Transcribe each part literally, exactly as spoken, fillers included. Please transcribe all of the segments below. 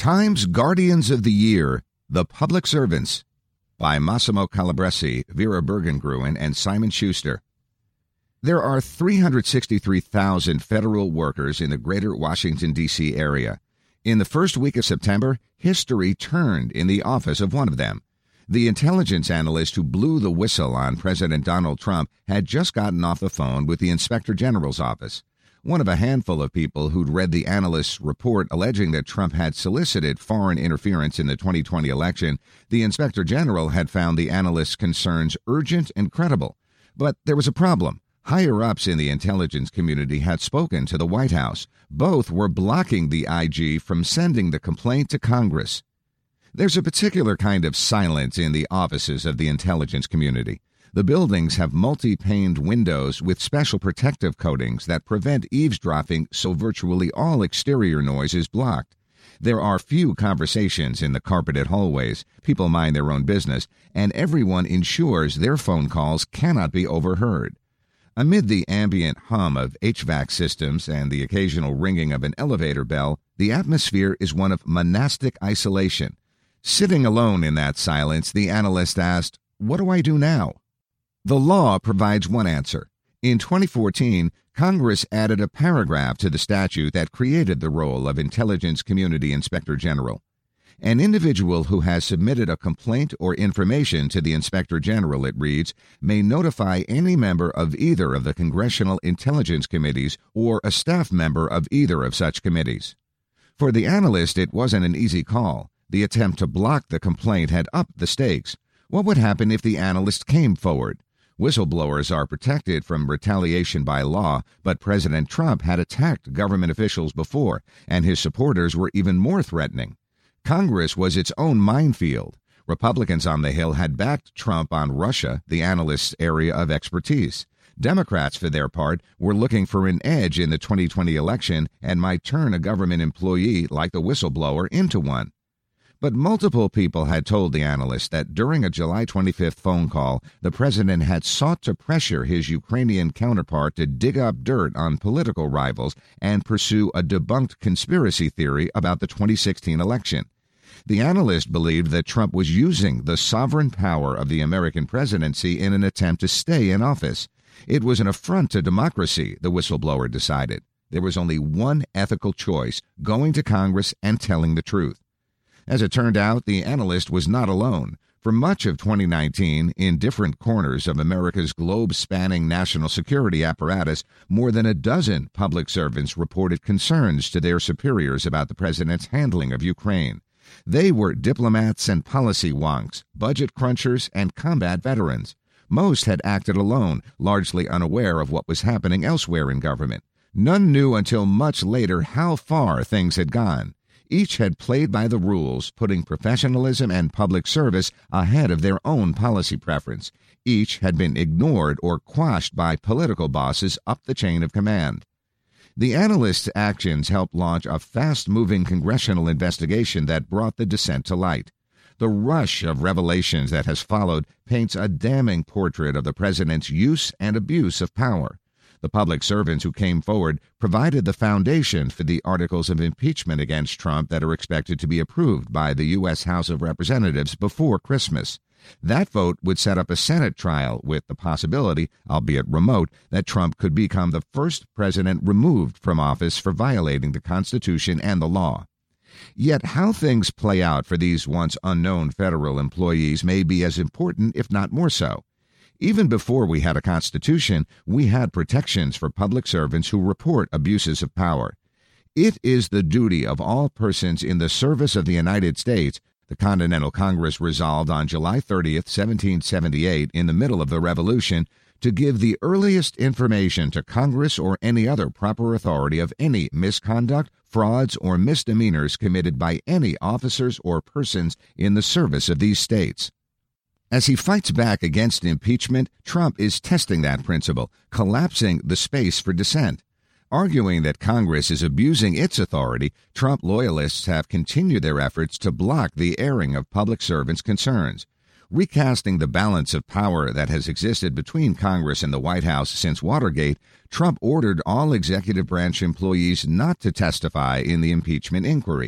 Time's Guardians of the Year, The Public Servants, by Massimo Calabresi, Vera Bergengruen, and Simon Schuster. There are three hundred sixty-three thousand federal workers in the greater Washington, D C area. In the first week of September, history turned in the office of one of them. The intelligence analyst who blew the whistle on President Donald Trump had just gotten off the phone with the Inspector General's office. One of a handful of people who'd read the analyst's report alleging that Trump had solicited foreign interference in the twenty twenty election, the Inspector General had found the analyst's concerns urgent and credible. But there was a problem. Higher-ups in the intelligence community had spoken to the White House. Both were blocking the I G from sending the complaint to Congress. There's a particular kind of silence in the offices of the intelligence community. The buildings have multi-paned windows with special protective coatings that prevent eavesdropping, so virtually all exterior noise is blocked. There are few conversations in the carpeted hallways. People mind their own business, and everyone ensures their phone calls cannot be overheard. Amid the ambient hum of H V A C systems and the occasional ringing of an elevator bell, the atmosphere is one of monastic isolation. Sitting alone in that silence, the analyst asked, "What do I do now?" The law provides one answer. In twenty fourteen, Congress added a paragraph to the statute that created the role of Intelligence Community Inspector General. An individual who has submitted a complaint or information to the Inspector General, it reads, may notify any member of either of the Congressional Intelligence Committees or a staff member of either of such committees. For the analyst, it wasn't an easy call. The attempt to block the complaint had upped the stakes. What would happen if the analyst came forward? Whistleblowers are protected from retaliation by law, but President Trump had attacked government officials before, and his supporters were even more threatening. Congress was its own minefield. Republicans on the Hill had backed Trump on Russia, the analyst's area of expertise. Democrats, for their part, were looking for an edge in the twenty twenty election and might turn a government employee like the whistleblower into one. But multiple people had told the analyst that during a July twenty-fifth phone call, the president had sought to pressure his Ukrainian counterpart to dig up dirt on political rivals and pursue a debunked conspiracy theory about the twenty sixteen election. The analyst believed that Trump was using the sovereign power of the American presidency in an attempt to stay in office. It was an affront to democracy, the whistleblower decided. There was only one ethical choice: going to Congress and telling the truth. As it turned out, the analyst was not alone. For much of twenty nineteen, in different corners of America's globe-spanning national security apparatus, more than a dozen public servants reported concerns to their superiors about the president's handling of Ukraine. They were diplomats and policy wonks, budget crunchers, and combat veterans. Most had acted alone, largely unaware of what was happening elsewhere in government. None knew until much later how far things had gone. Each had played by the rules, putting professionalism and public service ahead of their own policy preference. Each had been ignored or quashed by political bosses up the chain of command. The analyst's actions helped launch a fast-moving congressional investigation that brought the dissent to light. The rush of revelations that has followed paints a damning portrait of the president's use and abuse of power. The public servants who came forward provided the foundation for the articles of impeachment against Trump that are expected to be approved by the U S House of Representatives before Christmas. That vote would set up a Senate trial with the possibility, albeit remote, that Trump could become the first president removed from office for violating the Constitution and the law. Yet how things play out for these once unknown federal employees may be as important, if not more so. Even before we had a Constitution, we had protections for public servants who report abuses of power. It is the duty of all persons in the service of the United States, the Continental Congress resolved on July thirtieth, seventeen seventy-eight, in the middle of the Revolution, to give the earliest information to Congress or any other proper authority of any misconduct, frauds, or misdemeanors committed by any officers or persons in the service of these states. As he fights back against impeachment, Trump is testing that principle, collapsing the space for dissent. Arguing that Congress is abusing its authority, Trump loyalists have continued their efforts to block the airing of public servants' concerns. Recasting the balance of power that has existed between Congress and the White House since Watergate, Trump ordered all executive branch employees not to testify in the impeachment inquiry.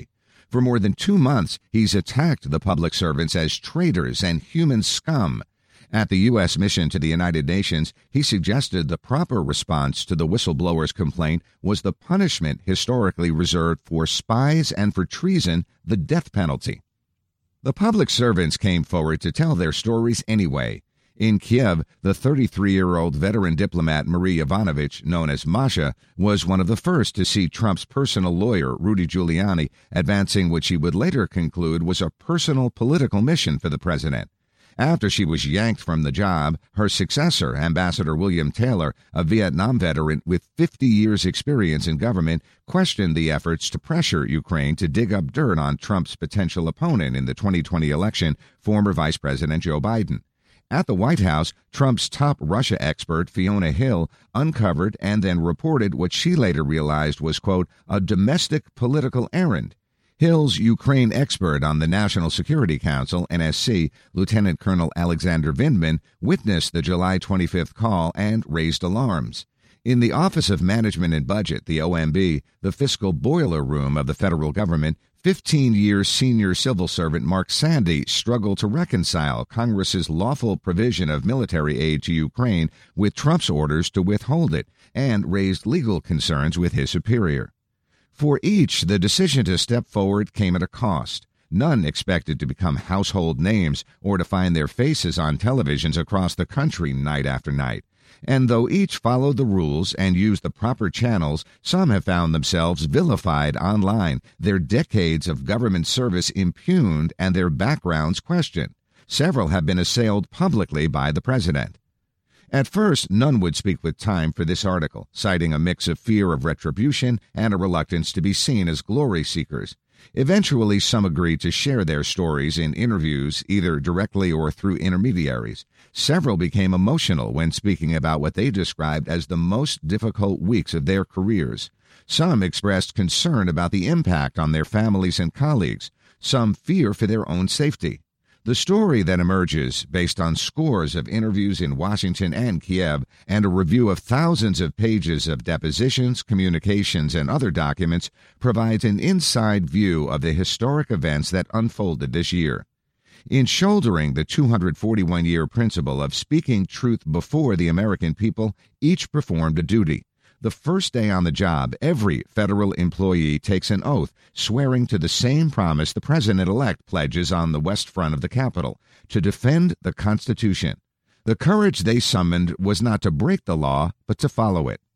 For more than two months, he's attacked the public servants as traitors and human scum. At the U S mission to the United Nations, he suggested the proper response to the whistleblower's complaint was the punishment historically reserved for spies and for treason, the death penalty. The public servants came forward to tell their stories anyway. In Kiev, the thirty-three-year-old veteran diplomat Marie Yovanovitch, known as Masha, was one of the first to see Trump's personal lawyer, Rudy Giuliani, advancing what she would later conclude was a personal political mission for the president. After she was yanked from the job, her successor, Ambassador William Taylor, a Vietnam veteran with fifty years' experience in government, questioned the efforts to pressure Ukraine to dig up dirt on Trump's potential opponent in the twenty twenty election, former Vice President Joe Biden. At the White House, Trump's top Russia expert, Fiona Hill, uncovered and then reported what she later realized was, quote, a domestic political errand. Hill's Ukraine expert on the National Security Council, N S C, Lieutenant Colonel Alexander Vindman, witnessed the July twenty-fifth call and raised alarms. In the Office of Management and Budget, the O M B, the fiscal boiler room of the federal government, fifteen-year senior civil servant Mark Sandy struggled to reconcile Congress's lawful provision of military aid to Ukraine with Trump's orders to withhold it and raised legal concerns with his superior. For each, the decision to step forward came at a cost. None expected to become household names or to find their faces on televisions across the country night after night. And though each followed the rules and used the proper channels, some have found themselves vilified online, their decades of government service impugned, and their backgrounds questioned. Several have been assailed publicly by the president. At first, none would speak with Time for this article, citing a mix of fear of retribution and a reluctance to be seen as glory seekers. Eventually, some agreed to share their stories in interviews, either directly or through intermediaries. Several became emotional when speaking about what they described as the most difficult weeks of their careers. Some expressed concern about the impact on their families and colleagues. Some fear for their own safety. The story that emerges, based on scores of interviews in Washington and Kiev and a review of thousands of pages of depositions, communications, and other documents, provides an inside view of the historic events that unfolded this year. In shouldering the two hundred forty-one-year principle of speaking truth before the American people, each performed a duty. The first day on the job, every federal employee takes an oath, swearing to the same promise the president-elect pledges on the west front of the Capitol, to defend the Constitution. The courage they summoned was not to break the law, but to follow it.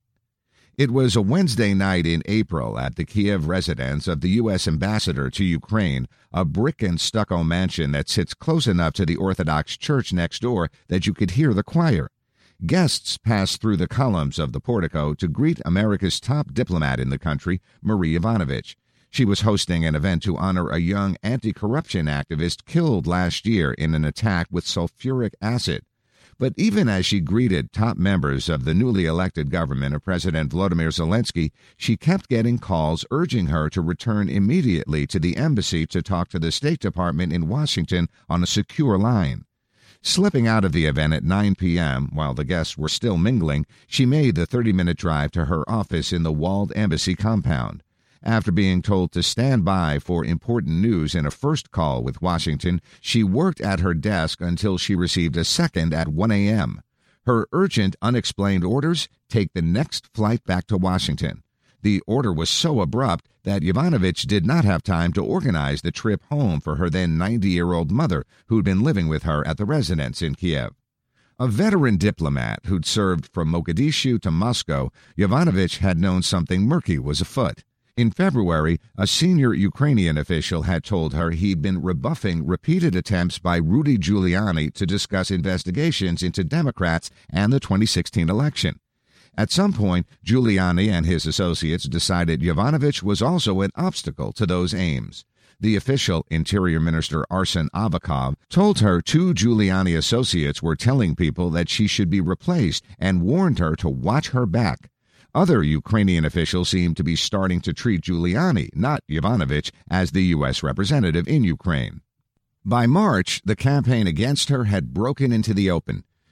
It was a Wednesday night in April at the Kiev residence of the U S ambassador to Ukraine, a brick and stucco mansion that sits close enough to the Orthodox Church next door that you could hear the choir. Guests passed through the columns of the portico to greet America's top diplomat in the country, Marie Yovanovitch. She was hosting an event to honor a young anti-corruption activist killed last year in an attack with sulfuric acid. But even as she greeted top members of the newly elected government of President Volodymyr Zelensky, she kept getting calls urging her to return immediately to the embassy to talk to the State Department in Washington on a secure line. Slipping out of the event at nine p.m. while the guests were still mingling, she made the thirty-minute drive to her office in the walled embassy compound. After being told to stand by for important news in a first call with Washington, she worked at her desk until she received a second at one a.m. Her urgent, unexplained orders: take the next flight back to Washington. The order was so abrupt that Yovanovitch did not have time to organize the trip home for her then ninety-year-old mother, who'd been living with her at the residence in Kiev. A veteran diplomat who'd served from Mogadishu to Moscow, Yovanovitch had known something murky was afoot. In February, a senior Ukrainian official had told her he'd been rebuffing repeated attempts by Rudy Giuliani to discuss investigations into Democrats and the twenty sixteen election. At some point, Giuliani and his associates decided Yovanovitch was also an obstacle to those aims. The official, Interior Minister Arsen Avakov, told her two Giuliani associates were telling people that she should be replaced and warned her to watch her back. Other Ukrainian officials seemed to be starting to treat Giuliani, not Yovanovitch, as the U S representative in Ukraine. By March, the campaign against her had broken into the open.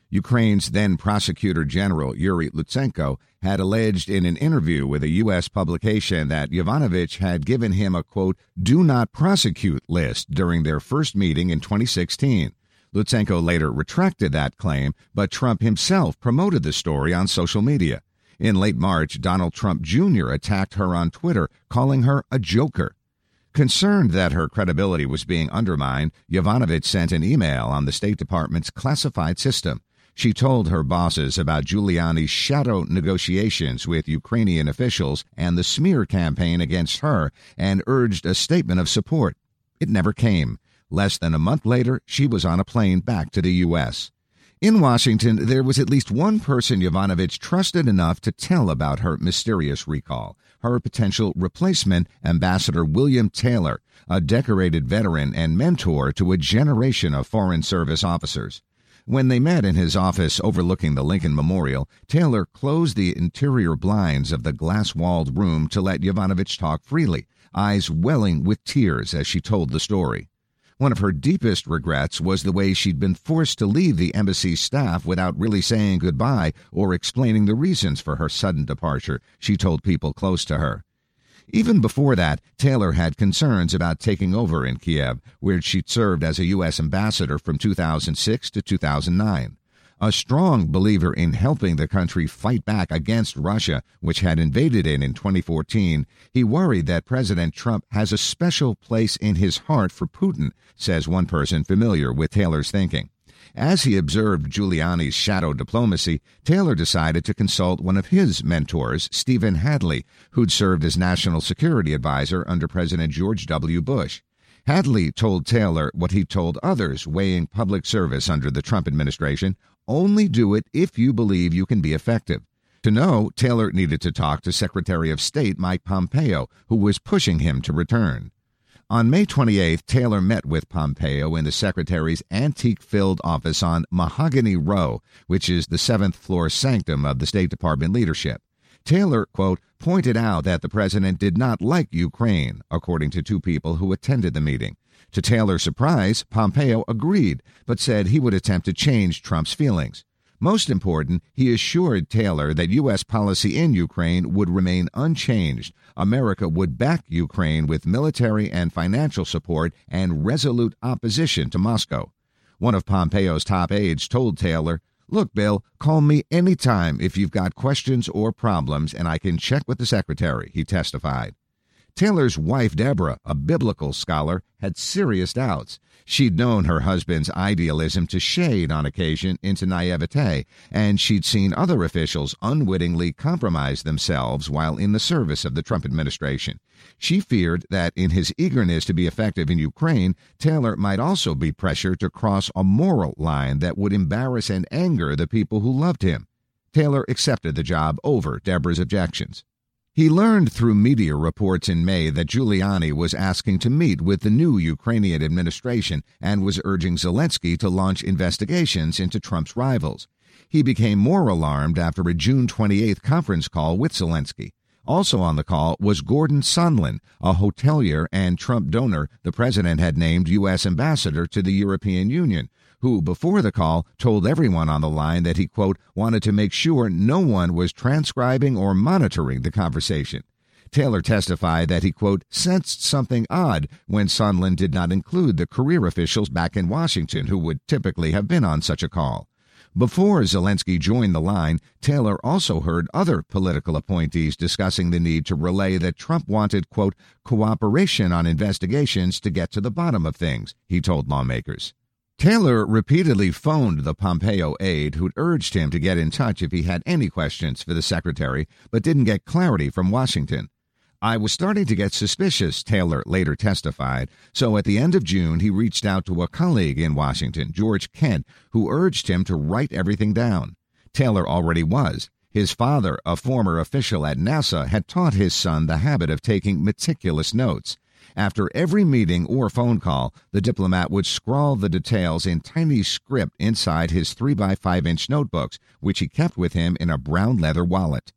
Ukraine's then Prosecutor General Yuri Lutsenko had alleged in an interview with a U S publication that Yovanovitch had given him a, quote, do not prosecute list during their first meeting in twenty sixteen. Lutsenko later retracted that claim, but Trump himself promoted the story on social media. In late March, Donald Trump Junior attacked her on Twitter, calling her a joker. Concerned that her credibility was being undermined, Yovanovitch sent an email on the State Department's classified system. She told her bosses about Giuliani's shadow negotiations with Ukrainian officials and the smear campaign against her and urged a statement of support. It never came. Less than a month later, she was on a plane back to the U S. In Washington, there was at least one person Yovanovitch trusted enough to tell about her mysterious recall, her potential replacement, Ambassador William Taylor, a decorated veteran and mentor to a generation of Foreign Service officers. When they met in his office overlooking the Lincoln Memorial, Taylor closed the interior blinds of the glass-walled room to let Yovanovitch talk freely, eyes welling with tears as she told the story. One of her deepest regrets was the way she'd been forced to leave the embassy's staff without really saying goodbye or explaining the reasons for her sudden departure, she told people close to her. Even before that, Taylor had concerns about taking over in Kiev, where she'd served as a U S ambassador from two thousand six to two thousand nine. A strong believer in helping the country fight back against Russia, which had invaded it in twenty fourteen, he worried that President Trump has a special place in his heart for Putin, says one person familiar with Taylor's thinking. As he observed Giuliani's shadow diplomacy, Taylor decided to consult one of his mentors, Stephen Hadley, who'd served as National Security Advisor under President George W. Bush. Hadley told Taylor what he told others weighing public service under the Trump administration: only do it if you believe you can be effective. To know, Taylor needed to talk to Secretary of State Mike Pompeo, who was pushing him to return. On May twenty-eighth, Taylor met with Pompeo in the Secretary's antique-filled office on Mahogany Row, which is the seventh-floor sanctum of the State Department leadership. Taylor, quote, pointed out that the president did not like Ukraine, according to two people who attended the meeting. To Taylor's surprise, Pompeo agreed, but said he would attempt to change Trump's feelings. Most important, he assured Taylor that U S policy in Ukraine would remain unchanged. America would back Ukraine with military and financial support and resolute opposition to Moscow. One of Pompeo's top aides told Taylor, "Look, Bill, call me anytime if you've got questions or problems, and I can check with the secretary," he testified. Taylor's wife, Deborah, a biblical scholar, had serious doubts. She'd known her husband's idealism to shade on occasion into naivete, and she'd seen other officials unwittingly compromise themselves while in the service of the Trump administration. She feared that in his eagerness to be effective in Ukraine, Taylor might also be pressured to cross a moral line that would embarrass and anger the people who loved him. Taylor accepted the job over Deborah's objections. He learned through media reports in May that Giuliani was asking to meet with the new Ukrainian administration and was urging Zelensky to launch investigations into Trump's rivals. He became more alarmed after a June twenty-eighth conference call with Zelensky. Also on the call was Gordon Sondland, a hotelier and Trump donor the president had named U S ambassador to the European Union, who, before the call, told everyone on the line that he, quote, wanted to make sure no one was transcribing or monitoring the conversation. Taylor testified that he, quote, sensed something odd when Sondland did not include the career officials back in Washington who would typically have been on such a call. Before Zelensky joined the line, Taylor also heard other political appointees discussing the need to relay that Trump wanted, quote, cooperation on investigations to get to the bottom of things, he told lawmakers. Taylor repeatedly phoned the Pompeo aide who'd urged him to get in touch if he had any questions for the secretary, but didn't get clarity from Washington. "I was starting to get suspicious," Taylor later testified, so at the end of June he reached out to a colleague in Washington, George Kent, who urged him to write everything down. Taylor already was. His father, a former official at NASA, had taught his son the habit of taking meticulous notes. After every meeting or phone call, the diplomat would scrawl the details in tiny script inside his three by five inch notebooks, which he kept with him in a brown leather wallet.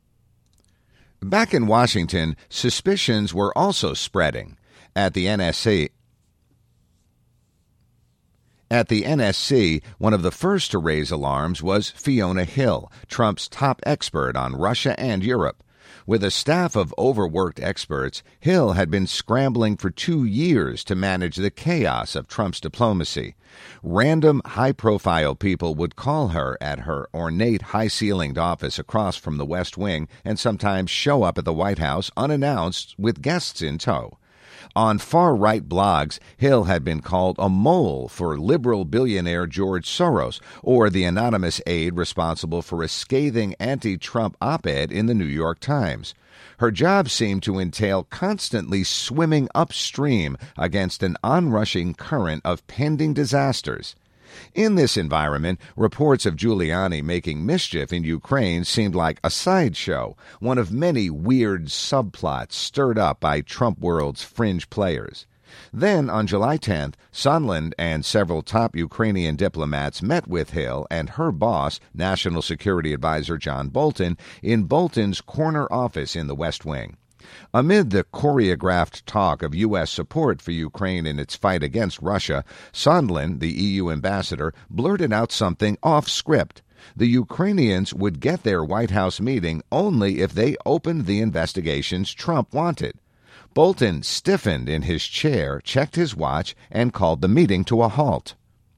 Back in Washington, suspicions were also spreading. At the N S C, At the N S C, one of the first to raise alarms was Fiona Hill, Trump's top expert on Russia and Europe. With a staff of overworked experts, Hill had been scrambling for two years to manage the chaos of Trump's diplomacy. Random, high-profile people would call her at her ornate, high-ceilinged office across from the West Wing and sometimes show up at the White House unannounced with guests in tow. On far-right blogs, Hill had been called a mole for liberal billionaire George Soros, or the anonymous aide responsible for a scathing anti-Trump op-ed in the New York Times. Her job seemed to entail constantly swimming upstream against an onrushing current of pending disasters. In this environment, reports of Giuliani making mischief in Ukraine seemed like a sideshow, one of many weird subplots stirred up by Trump world's fringe players. Then, on July tenth, Sondland and several top Ukrainian diplomats met with Hill and her boss, National Security Advisor John Bolton, in Bolton's corner office in the West Wing. Amid the choreographed talk of U S support for Ukraine in its fight against Russia, Sondland, the E U ambassador, blurted out something off-script. The Ukrainians would get their White House meeting only if they opened the investigations Trump wanted. Bolton stiffened in his chair, checked his watch, and called the meeting to a halt.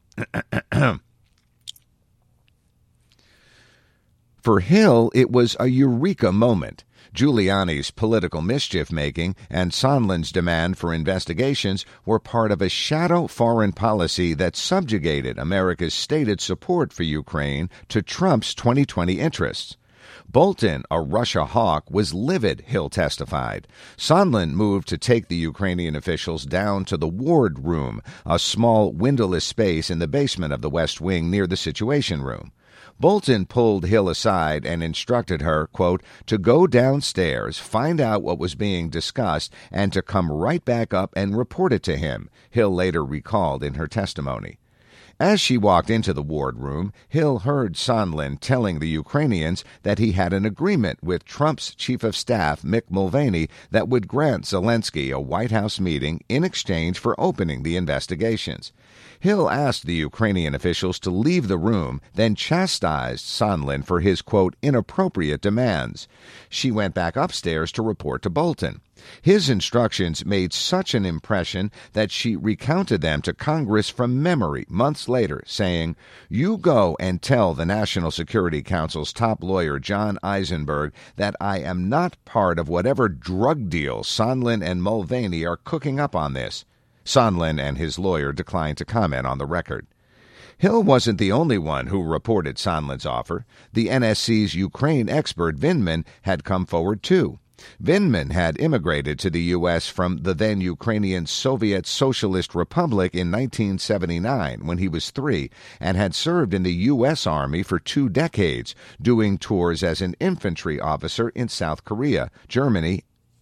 For Hill, it was a eureka moment. Giuliani's political mischief-making and Sondland's demand for investigations were part of a shadow foreign policy that subjugated America's stated support for Ukraine to Trump's twenty twenty interests. Bolton, a Russia hawk, was livid, Hill testified. Sondland moved to take the Ukrainian officials down to the Ward Room, a small windowless space in the basement of the West Wing near the Situation Room. Bolton pulled Hill aside and instructed her, quote, to go downstairs, find out what was being discussed, and to come right back up and report it to him, Hill later recalled in her testimony. As she walked into the Ward Room, Hill heard Sondland telling the Ukrainians that he had an agreement with Trump's chief of staff, Mick Mulvaney, that would grant Zelensky a White House meeting in exchange for opening the investigations. Hill asked the Ukrainian officials to leave the room, then chastised Sondland for his, quote, inappropriate demands. She went back upstairs to report to Bolton. His instructions made such an impression that she recounted them to Congress from memory months later, saying, "You go and tell the National Security Council's top lawyer, John Eisenberg, that I am not part of whatever drug deal Sondland and Mulvaney are cooking up on this." Sondland and his lawyer declined to comment on the record. Hill wasn't the only one who reported Sondland's offer. The N S C's Ukraine expert Vindman had come forward too. Vindman had immigrated to the U S from the then Ukrainian Soviet Socialist Republic in nineteen seventy-nine when he was three, and had served in the U S Army for two decades, doing tours as an infantry officer in South Korea, Germany,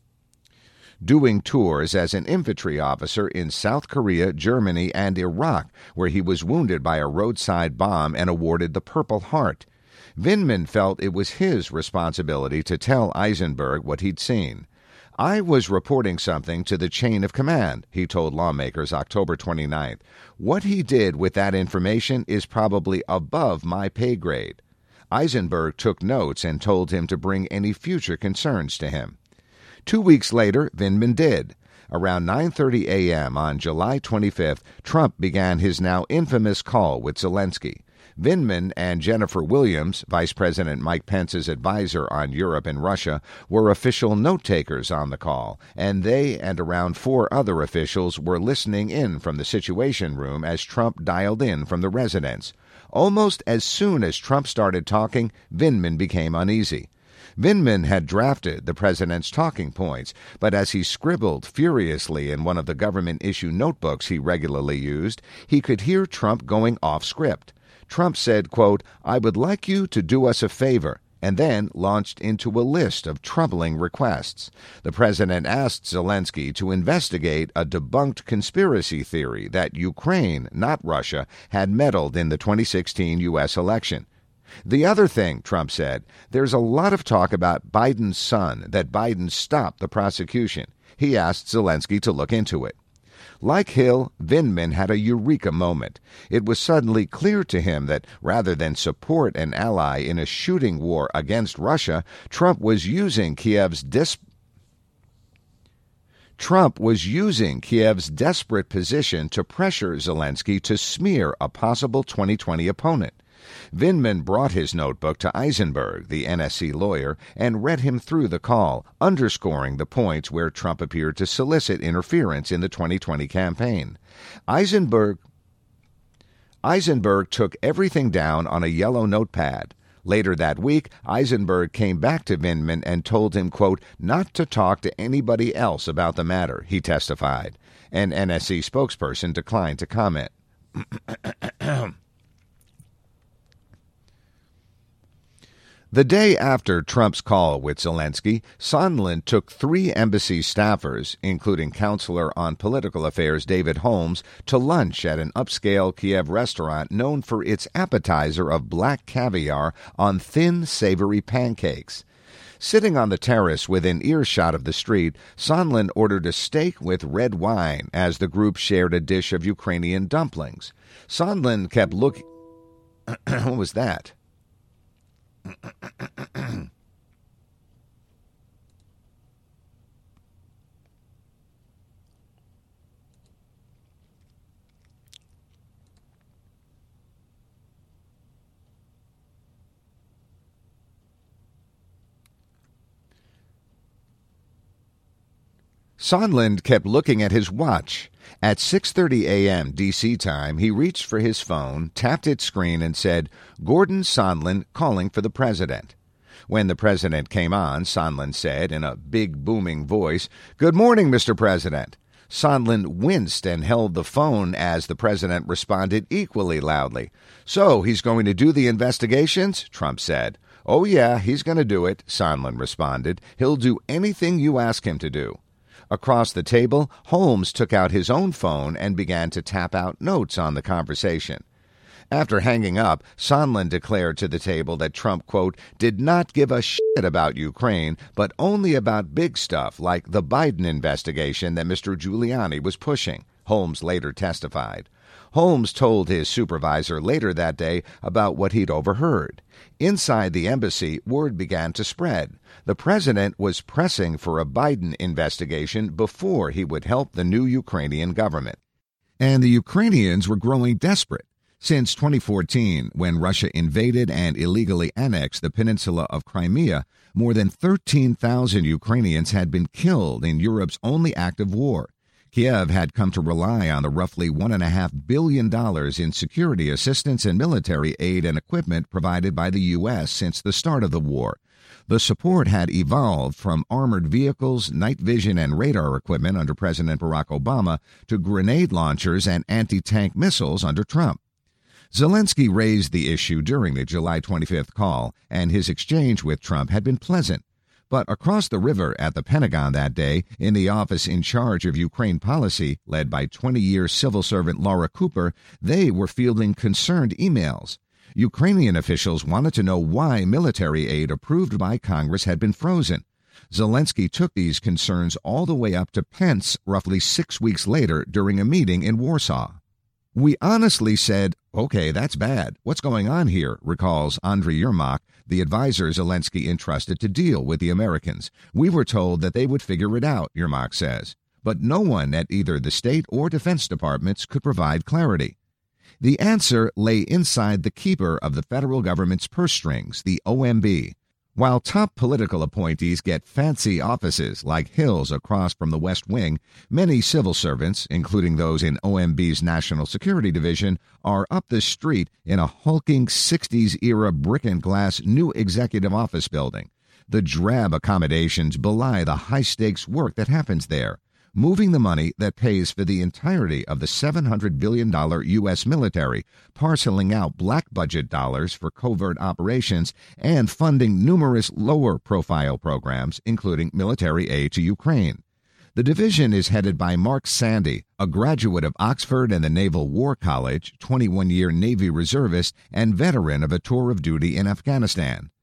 doing tours as an infantry officer in South Korea, Germany, and Iraq, where he was wounded by a roadside bomb and awarded the Purple Heart. Vindman felt it was his responsibility to tell Eisenberg what he'd seen. "I was reporting something to the chain of command," he told lawmakers October twenty-ninth. "What he did with that information is probably above my pay grade." Eisenberg took notes and told him to bring any future concerns to him. Two weeks later, Vindman did. Around nine thirty a.m. on July twenty-fifth, Trump began his now infamous call with Zelensky. Vindman and Jennifer Williams, Vice President Mike Pence's advisor on Europe and Russia, were official note-takers on the call, and they and around four other officials were listening in from the Situation Room as Trump dialed in from the residence. Almost as soon as Trump started talking, Vindman became uneasy. Vindman had drafted the president's talking points, but as he scribbled furiously in one of the government-issue notebooks he regularly used, he could hear Trump going off-script. Trump said, quote, "I would like you to do us a favor," and then launched into a list of troubling requests. The president asked Zelensky to investigate a debunked conspiracy theory that Ukraine, not Russia, had meddled in the twenty sixteen U S election. "The other thing," Trump said, "there's a lot of talk about Biden's son, that Biden stopped the prosecution." He asked Zelensky to look into it. Like Hill, Vindman had a eureka moment. It was suddenly clear to him that rather than support an ally in a shooting war against Russia, Trump was using Kiev's dis- Trump was using Kiev's desperate position to pressure Zelensky to smear a possible twenty twenty opponent. Vindman brought his notebook to Eisenberg, the N S C lawyer, and read him through the call, underscoring the points where Trump appeared to solicit interference in the twenty twenty campaign. Eisenberg, Eisenberg took everything down on a yellow notepad. Later that week, Eisenberg came back to Vindman and told him, quote, not to talk to anybody else about the matter, he testified. An N S C spokesperson declined to comment. The day after Trump's call with Zelensky, Sondland took three embassy staffers, including Counselor on Political Affairs David Holmes, to lunch at an upscale Kiev restaurant known for its appetizer of black caviar on thin, savory pancakes. Sitting on the terrace within earshot of the street, Sondland ordered a steak with red wine as the group shared a dish of Ukrainian dumplings. Sondland kept looking... What was that? Sondland kept looking at his watch. At six thirty a.m. D C time, he reached for his phone, tapped its screen, and said, Gordon Sondland calling for the president. When the president came on, Sondland said in a big, booming voice, Good morning, Mister President. Sondland winced and held the phone as the president responded equally loudly. So he's going to do the investigations? Trump said. Oh, yeah, he's going to do it, Sondland responded. He'll do anything you ask him to do. Across the table, Holmes took out his own phone and began to tap out notes on the conversation. After hanging up, Sondland declared to the table that Trump, quote, did not give a shit about Ukraine, but only about big stuff like the Biden investigation that Mister Giuliani was pushing, Holmes later testified. Holmes told his supervisor later that day about what he'd overheard. Inside the embassy, word began to spread. The president was pressing for a Biden investigation before he would help the new Ukrainian government. And the Ukrainians were growing desperate. Since twenty fourteen, when Russia invaded and illegally annexed the peninsula of Crimea, more than thirteen thousand Ukrainians had been killed in Europe's only active war. Kiev had come to rely on the roughly one point five billion dollars in security assistance and military aid and equipment provided by the U S since the start of the war. The support had evolved from armored vehicles, night vision and radar equipment under President Barack Obama to grenade launchers and anti-tank missiles under Trump. Zelensky raised the issue during the July twenty-fifth call, and his exchange with Trump had been pleasant. But across the river at the Pentagon that day, in the office in charge of Ukraine policy, led by twenty-year civil servant Laura Cooper, they were fielding concerned emails. Ukrainian officials wanted to know why military aid approved by Congress had been frozen. Zelensky took these concerns all the way up to Pence roughly six weeks later during a meeting in Warsaw. We honestly said, okay, that's bad. What's going on here, recalls Andriy Yermak, the advisor Zelensky entrusted to deal with the Americans. We were told that they would figure it out, Yermak says. But no one at either the State or Defense Departments could provide clarity. The answer lay inside the keeper of the federal government's purse strings, the O M B. While top political appointees get fancy offices like Hill's across from the West Wing, many civil servants, including those in O M B's National Security Division, are up the street in a hulking sixties-era brick-and-glass new executive office building. The drab accommodations belie the high-stakes work that happens there, moving the money that pays for the entirety of the seven hundred billion dollars U S military, parceling out black budget dollars for covert operations, and funding numerous lower-profile programs, including military aid to Ukraine. The division is headed by Mark Sandy, a graduate of Oxford and the Naval War College, twenty-one-year Navy reservist, and veteran of a tour of duty in Afghanistan.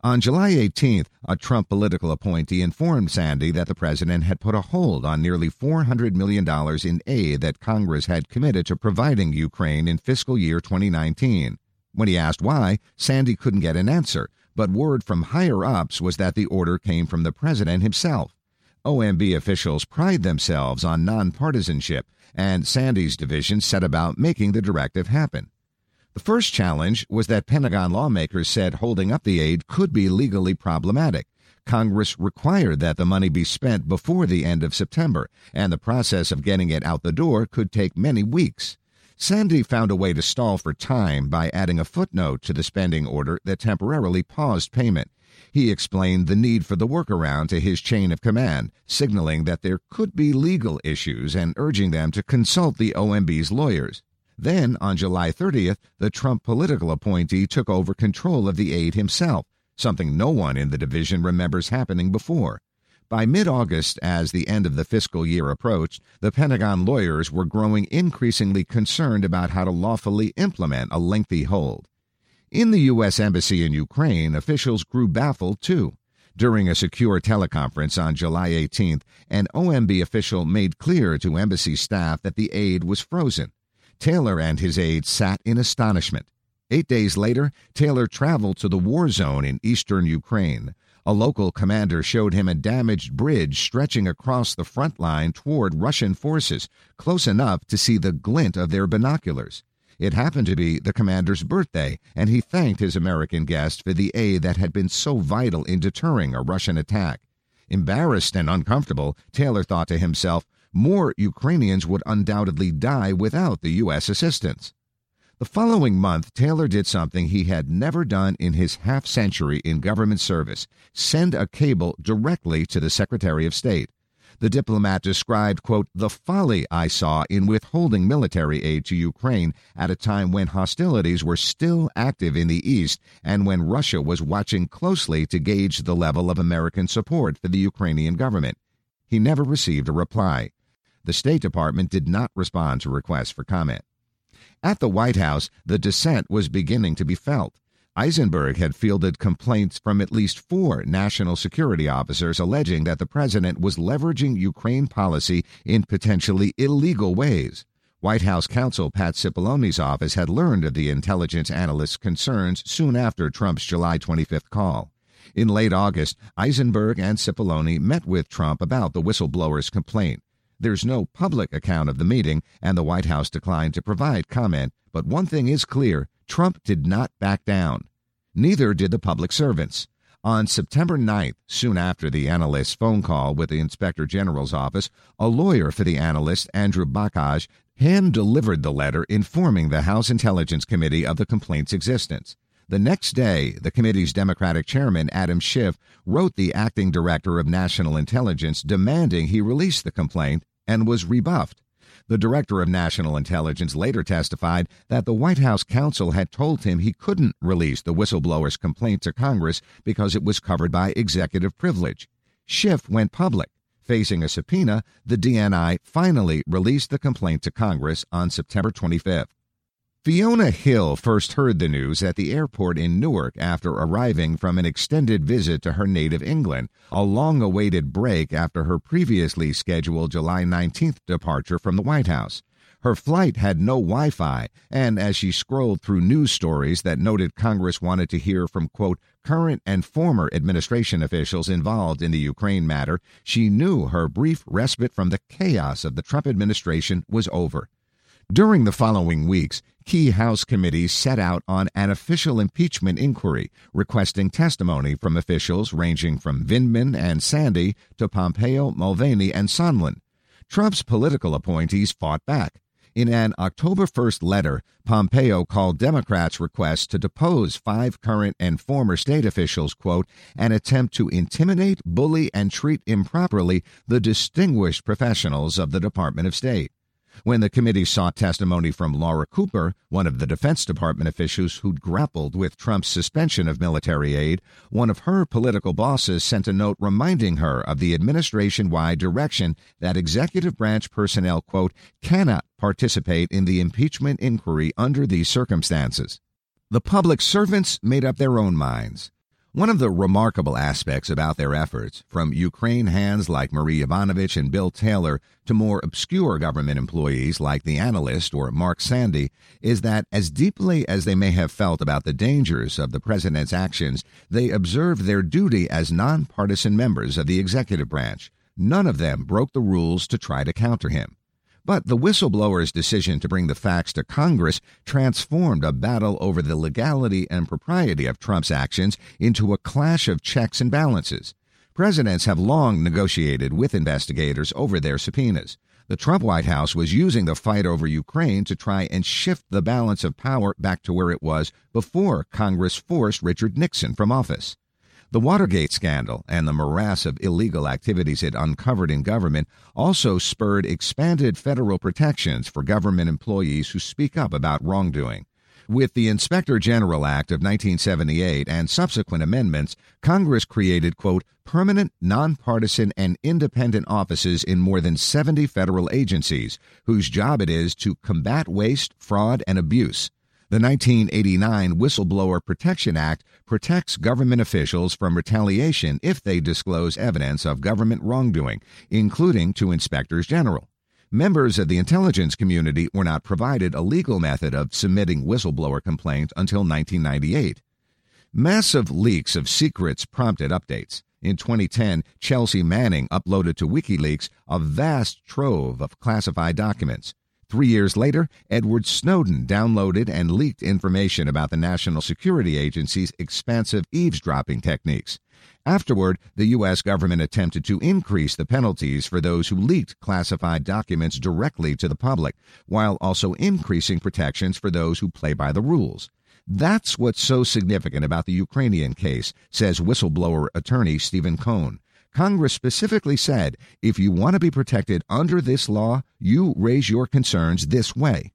On July eighteenth, a Trump political appointee informed Sandy that the president had put a hold on nearly four hundred million dollars in aid that Congress had committed to providing Ukraine in fiscal year twenty nineteen. When he asked why, Sandy couldn't get an answer, but word from higher-ups was that the order came from the president himself. O M B officials pride themselves on nonpartisanship, and Sandy's division set about making the directive happen. The first challenge was that Pentagon lawmakers said holding up the aid could be legally problematic. Congress required that the money be spent before the end of September, and the process of getting it out the door could take many weeks. Sandy found a way to stall for time by adding a footnote to the spending order that temporarily paused payment. He explained the need for the workaround to his chain of command, signaling that there could be legal issues and urging them to consult the O M B's lawyers. Then, on July thirtieth, the Trump political appointee took over control of the aid himself, something no one in the division remembers happening before. By mid-August, as the end of the fiscal year approached, the Pentagon lawyers were growing increasingly concerned about how to lawfully implement a lengthy hold. In the U S Embassy in Ukraine, officials grew baffled, too. During a secure teleconference on July eighteenth, an O M B official made clear to embassy staff that the aid was frozen. Taylor and his aides sat in astonishment. Eight days later, Taylor traveled to the war zone in eastern Ukraine. A local commander showed him a damaged bridge stretching across the front line toward Russian forces, close enough to see the glint of their binoculars. It happened to be the commander's birthday, and he thanked his American guest for the aid that had been so vital in deterring a Russian attack. Embarrassed and uncomfortable, Taylor thought to himself, more Ukrainians would undoubtedly die without the U S assistance. The following month, Taylor did something he had never done in his half-century in government service, send a cable directly to the Secretary of State. The diplomat described, quote, the folly I saw in withholding military aid to Ukraine at a time when hostilities were still active in the East and when Russia was watching closely to gauge the level of American support for the Ukrainian government. He never received a reply. The State Department did not respond to requests for comment. At the White House, the dissent was beginning to be felt. Eisenberg had fielded complaints from at least four national security officers alleging that the president was leveraging Ukraine policy in potentially illegal ways. White House counsel Pat Cipollone's office had learned of the intelligence analyst's concerns soon after Trump's July twenty-fifth call. In late August, Eisenberg and Cipollone met with Trump about the whistleblower's complaint. There's no public account of the meeting, and the White House declined to provide comment, but one thing is clear, Trump did not back down. Neither did the public servants. On September ninth, soon after the analyst's phone call with the Inspector General's office, a lawyer for the analyst, Andrew Bakaj, hand-delivered the letter informing the House Intelligence Committee of the complaint's existence. The next day, the committee's Democratic chairman, Adam Schiff, wrote the acting director of national intelligence demanding he release the complaint and was rebuffed. The director of national intelligence later testified that the White House counsel had told him he couldn't release the whistleblower's complaint to Congress because it was covered by executive privilege. Schiff went public. Facing a subpoena, the D N I finally released the complaint to Congress on September twenty-fifth. Fiona Hill first heard the news at the airport in Newark after arriving from an extended visit to her native England, a long-awaited break after her previously scheduled July nineteenth departure from the White House. Her flight had no Wi-Fi, and as she scrolled through news stories that noted Congress wanted to hear from, quote, current and former administration officials involved in the Ukraine matter, she knew her brief respite from the chaos of the Trump administration was over. During the following weeks, key House committees set out on an official impeachment inquiry, requesting testimony from officials ranging from Vindman and Sandy to Pompeo, Mulvaney, and Sondland. Trump's political appointees fought back. In an October first letter, Pompeo called Democrats' request to depose five current and former state officials, quote, an attempt to intimidate, bully, and treat improperly the distinguished professionals of the Department of State. When the committee sought testimony from Laura Cooper, one of the Defense Department officials who'd grappled with Trump's suspension of military aid, one of her political bosses sent a note reminding her of the administration-wide direction that executive branch personnel, quote, cannot participate in the impeachment inquiry under these circumstances. The public servants made up their own minds. One of the remarkable aspects about their efforts, from Ukraine hands like Marie Yovanovitch and Bill Taylor to more obscure government employees like The Analyst or Mark Sandy, is that as deeply as they may have felt about the dangers of the president's actions, they observed their duty as nonpartisan members of the executive branch. None of them broke the rules to try to counter him. But the whistleblower's decision to bring the facts to Congress transformed a battle over the legality and propriety of Trump's actions into a clash of checks and balances. Presidents have long negotiated with investigators over their subpoenas. The Trump White House was using the fight over Ukraine to try and shift the balance of power back to where it was before Congress forced Richard Nixon from office. The Watergate scandal and the morass of illegal activities it uncovered in government also spurred expanded federal protections for government employees who speak up about wrongdoing. With the Inspector General Act of nineteen seventy-eight and subsequent amendments, Congress created, quote, permanent, nonpartisan, and independent offices in more than seventy federal agencies, whose job it is to combat waste, fraud, and abuse. The nineteen eighty-nine Whistleblower Protection Act protects government officials from retaliation if they disclose evidence of government wrongdoing, including to inspectors general. Members of the intelligence community were not provided a legal method of submitting whistleblower complaints until nineteen ninety-eight. Massive leaks of secrets prompted updates. In twenty ten, Chelsea Manning uploaded to WikiLeaks a vast trove of classified documents. Three years later, Edward Snowden downloaded and leaked information about the National Security Agency's expansive eavesdropping techniques. Afterward, the U S government attempted to increase the penalties for those who leaked classified documents directly to the public, while also increasing protections for those who play by the rules. That's what's so significant about the Ukrainian case, says whistleblower attorney Stephen Cohn. Congress specifically said, if you want to be protected under this law, you raise your concerns this way.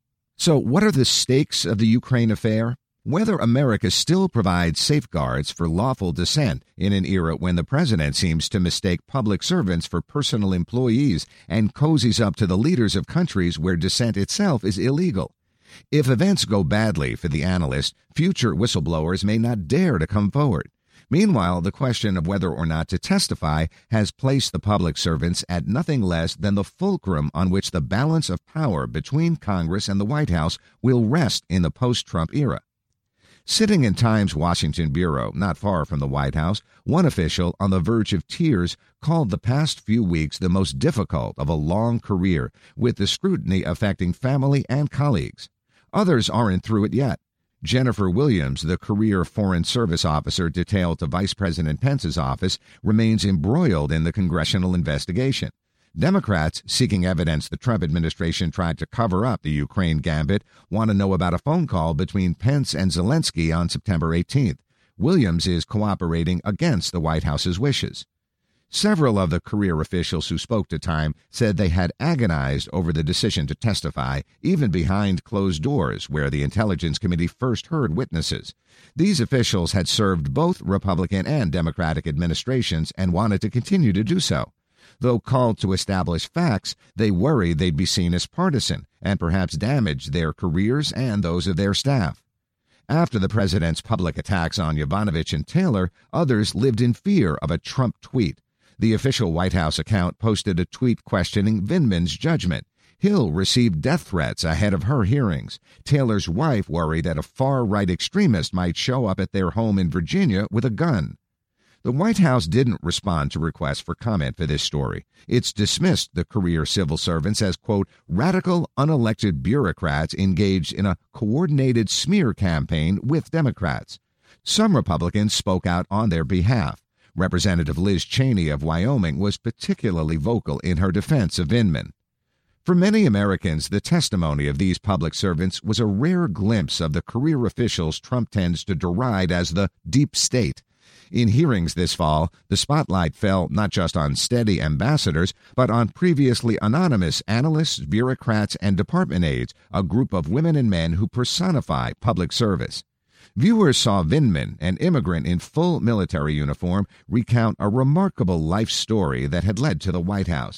So what are the stakes of the Ukraine affair? Whether America still provides safeguards for lawful dissent in an era when the president seems to mistake public servants for personal employees and cozies up to the leaders of countries where dissent itself is illegal. If events go badly for The Analyst, future whistleblowers may not dare to come forward. Meanwhile, the question of whether or not to testify has placed the public servants at nothing less than the fulcrum on which the balance of power between Congress and the White House will rest in the post-Trump era. Sitting in Times Washington bureau, not far from the White House, one official, on the verge of tears, called the past few weeks the most difficult of a long career, with the scrutiny affecting family and colleagues. Others aren't through it yet. Jennifer Williams, the career Foreign Service officer detailed to Vice President Pence's office, remains embroiled in the congressional investigation. Democrats, seeking evidence the Trump administration tried to cover up the Ukraine gambit, want to know about a phone call between Pence and Zelensky on September eighteenth. Williams is cooperating against the White House's wishes. Several of the career officials who spoke to Time said they had agonized over the decision to testify, even behind closed doors where the Intelligence Committee first heard witnesses. These officials had served both Republican and Democratic administrations and wanted to continue to do so. Though called to establish facts, they worried they'd be seen as partisan and perhaps damage their careers and those of their staff. After the president's public attacks on Yovanovitch and Taylor, others lived in fear of a Trump tweet. The official White House account posted a tweet questioning Vindman's judgment. Hill received death threats ahead of her hearings. Taylor's wife worried that a far-right extremist might show up at their home in Virginia with a gun. The White House didn't respond to requests for comment for this story. It's dismissed the career civil servants as, quote, radical, unelected bureaucrats engaged in a coordinated smear campaign with Democrats. Some Republicans spoke out on their behalf. Representative Liz Cheney of Wyoming was particularly vocal in her defense of Vindman. For many Americans, the testimony of these public servants was a rare glimpse of the career officials Trump tends to deride as the deep state. In hearings this fall, the spotlight fell not just on steady ambassadors, but on previously anonymous analysts, bureaucrats, and department aides, a group of women and men who personify public service. Viewers saw Vindman, an immigrant in full military uniform, recount a remarkable life story that had led to the White House.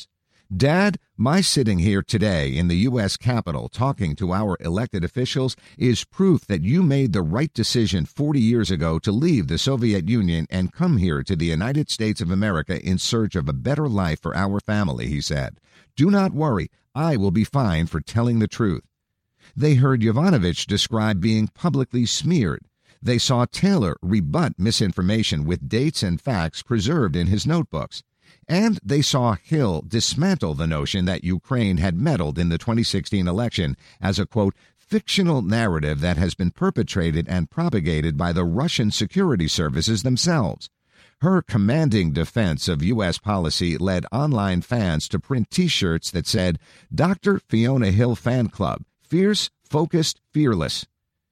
Dad, my sitting here today in the U S Capitol talking to our elected officials is proof that you made the right decision forty years ago to leave the Soviet Union and come here to the United States of America in search of a better life for our family, he said. Do not worry, I will be fine for telling the truth. They heard Yovanovitch describe being publicly smeared. They saw Taylor rebut misinformation with dates and facts preserved in his notebooks. And they saw Hill dismantle the notion that Ukraine had meddled in the twenty sixteen election as a, quote, fictional narrative that has been perpetrated and propagated by the Russian security services themselves. Her commanding defense of U S policy led online fans to print T-shirts that said, Doctor Fiona Hill Fan Club, fierce, focused, fearless.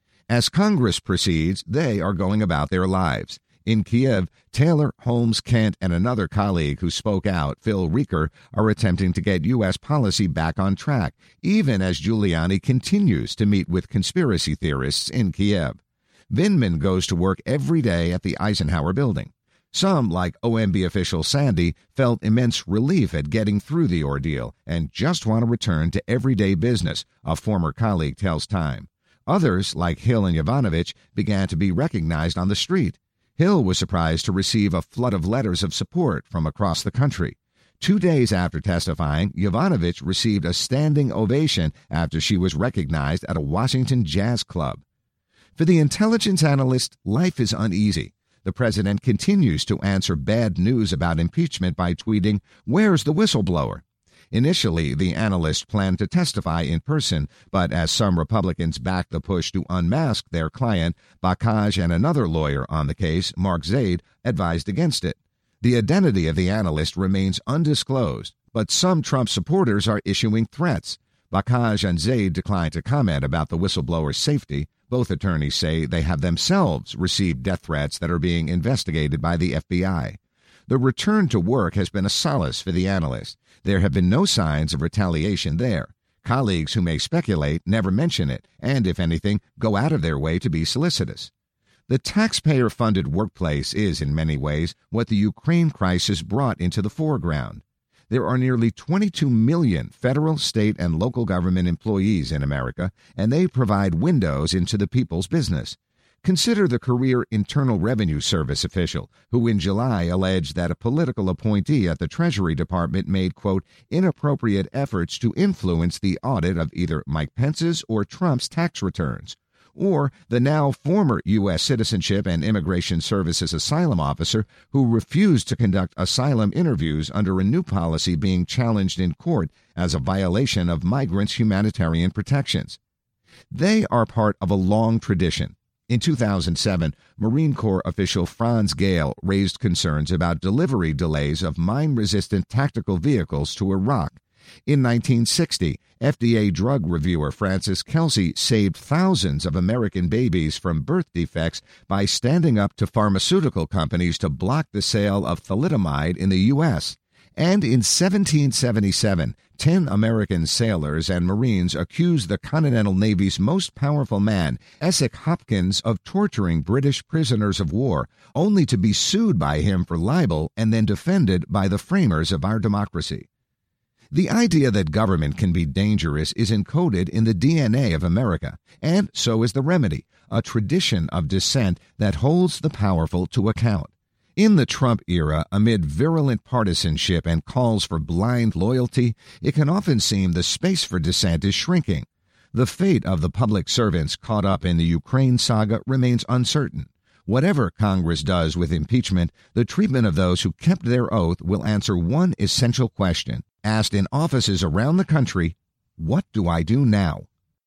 As Congress proceeds, they are going about their lives. In Kiev, Taylor, Holmes, Kent, and another colleague who spoke out, Phil Reeker, are attempting to get U S policy back on track, even as Giuliani continues to meet with conspiracy theorists in Kiev. Vindman goes to work every day at the Eisenhower Building. Some, like O M B official Sandy, felt immense relief at getting through the ordeal and just want to return to everyday business, a former colleague tells Time. Others, like Hill and Yovanovitch, began to be recognized on the street. Hill was surprised to receive a flood of letters of support from across the country. Two days after testifying, Yovanovitch received a standing ovation after she was recognized at a Washington jazz club. For the intelligence analyst, life is uneasy. The president continues to answer bad news about impeachment by tweeting, "Where's the whistleblower?" Initially, the analyst planned to testify in person, but as some Republicans backed the push to unmask their client, Bakaj and another lawyer on the case, Mark Zaid, advised against it. The identity of the analyst remains undisclosed, but some Trump supporters are issuing threats. Bakaj and Zaid declined to comment about the whistleblower's safety. Both attorneys say they have themselves received death threats that are being investigated by the F B I. The return to work has been a solace for the analyst. There have been no signs of retaliation there. Colleagues who may speculate never mention it, and, if anything, go out of their way to be solicitous. The taxpayer-funded workplace is, in many ways, what the Ukraine crisis brought into the foreground. There are nearly twenty-two million federal, state, and local government employees in America, and they provide windows into the people's business. Consider the career Internal Revenue Service official who in July alleged that a political appointee at the Treasury Department made, quote, inappropriate efforts to influence the audit of either Mike Pence's or Trump's tax returns. Or the now former U S Citizenship and Immigration Services asylum officer who refused to conduct asylum interviews under a new policy being challenged in court as a violation of migrants' humanitarian protections. They are part of a long tradition. In two thousand seven, Marine Corps official Franz Gale raised concerns about delivery delays of mine-resistant tactical vehicles to Iraq. In nineteen sixty, F D A drug reviewer Francis Kelsey saved thousands of American babies from birth defects by standing up to pharmaceutical companies to block the sale of thalidomide in the U S And in seventeen seventy-seven, ten American sailors and Marines accused the Continental Navy's most powerful man, Essex Hopkins, of torturing British prisoners of war, only to be sued by him for libel and then defended by the framers of our democracy. The idea that government can be dangerous is encoded in the D N A of America, and so is the remedy, a tradition of dissent that holds the powerful to account. In the Trump era, amid virulent partisanship and calls for blind loyalty, it can often seem the space for dissent is shrinking. The fate of the public servants caught up in the Ukraine saga remains uncertain. Whatever Congress does with impeachment, the treatment of those who kept their oath will answer one essential question, asked in offices around the country: what do I do now?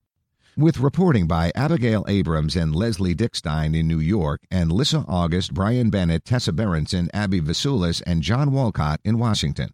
With reporting by Abigail Abrams and Leslie Dickstein in New York, and Lissa August, Brian Bennett, Tessa Berenson, Abby Vasulis, and John Walcott in Washington.